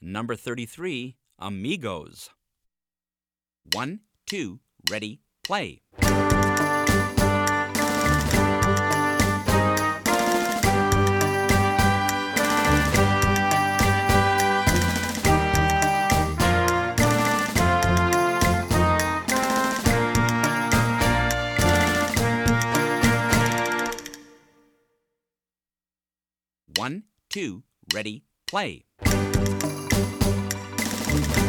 Number 33, Amigos. 1, 2, ready, play. One, two, ready, play.